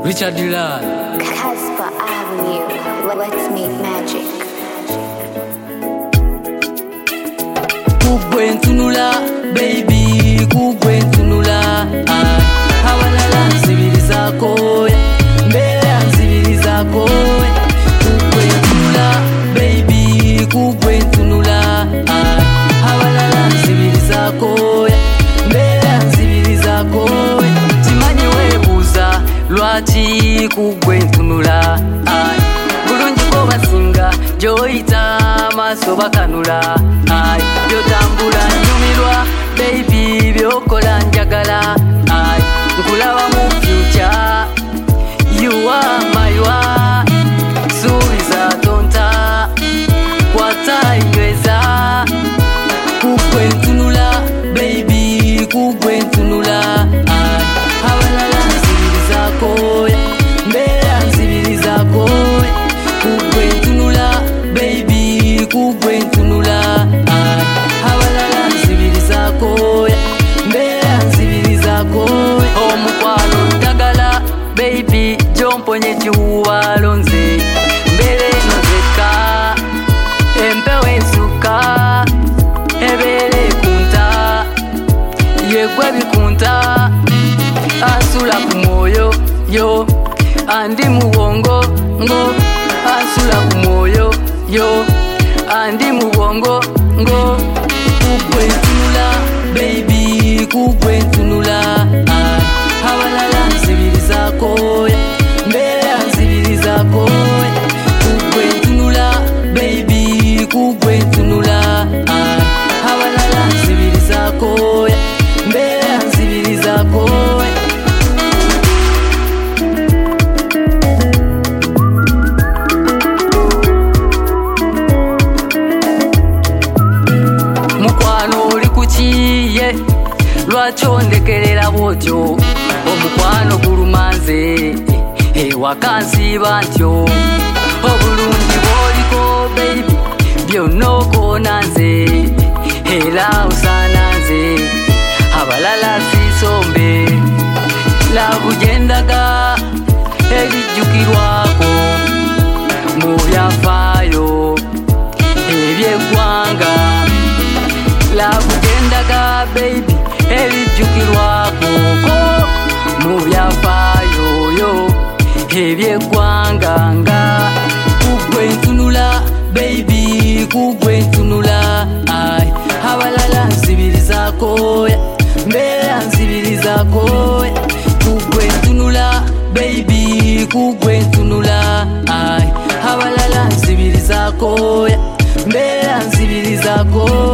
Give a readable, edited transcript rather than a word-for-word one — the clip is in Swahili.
Richard Dillard, Casper Avenue, let's make magic. Kugwentunula, baby, kugwentunula. Hawalala nzibiri zako, mbele nzibiri zako. Kugwentunula, baby, kugwentunula. Hawalala nzibiri zako, mbele nzibiri zako. Simanyi webuza lwaki kugwentunula. Bulungi ko basinga joyita maso bakanula. Byotambula nyumirwa baby byokola njagala. Nkulaba mu future, you are my one. Subiza tonta kwata inyweza. Kugwentunula baby, kugwentunula. Hawalala nzibiri zako, mbele nzibiri zako. Kugwentunula baby, kugwentunula. Hawalala nzibiri zako, mbele nzibiri zako. Omukwano ndagala baby, jomponye chihuwalo nze. Mbele nozeka, empewo ensuka. Ebele kunta, yegwe bikunta. Asula kumoyo, yo, andi muwongo, ngo. Asula kumoyo, yo, andi muwongo, ngo. Kugwentunula, baby, kugwentunula. Hawalala nzibiri zako, mbele nzibiri zako. Kugwentunula, baby, kugwentunula. Hawalala nzibiri zako, mbele nzibiri zako. Mukwano oli kukiye lwaki ondekerera bwotyo. Omukwano gulumanze ewaka nsiiba ntyo. Obulungi bw'oliko baby byonna okoona nze, era osaana nze, abalala sisombe. Laavu gyendaga ebijjukirwako mu byafaayo eby'eggwanga. Laavu gyendaga baby ebijjukirwako mu byafaayo yo eby'eggwanga nga. Kugwentunula baby, kugwentunula. Hawalala nzibiri zako, mbele nzibiri zako. Kugwentunula baby, kugwentunula. Hawalala nzibiri zako, mbele nzibiri zako.